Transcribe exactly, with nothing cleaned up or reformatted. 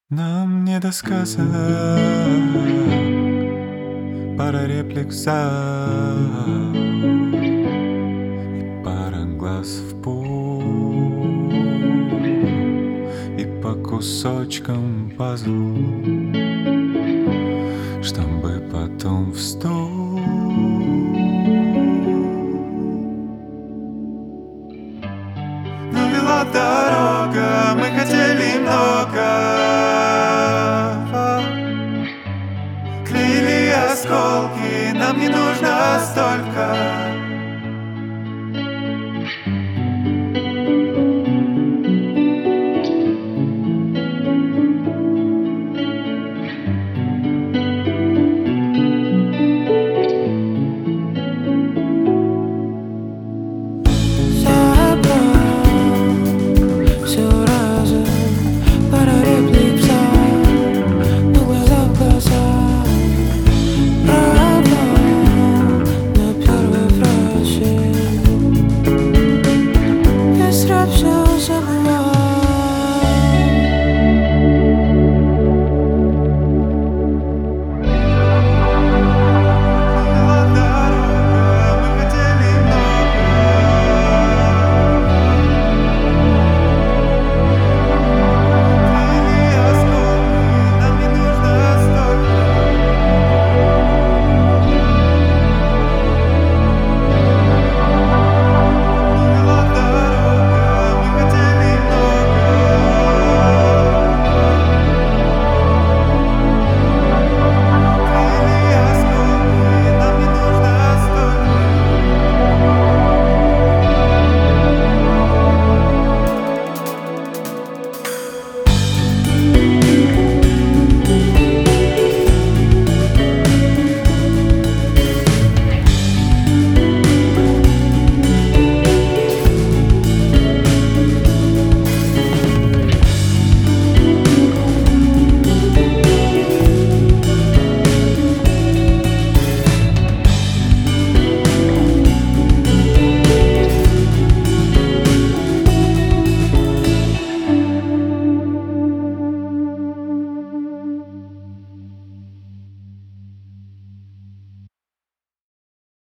Нам не до сказок, пара реплик за и пара глаз в пол, и по кусочкам пазл, чтобы потом в стол. Но вела дорога, мы хотели много. Клеили осколки, нам не нужно столько.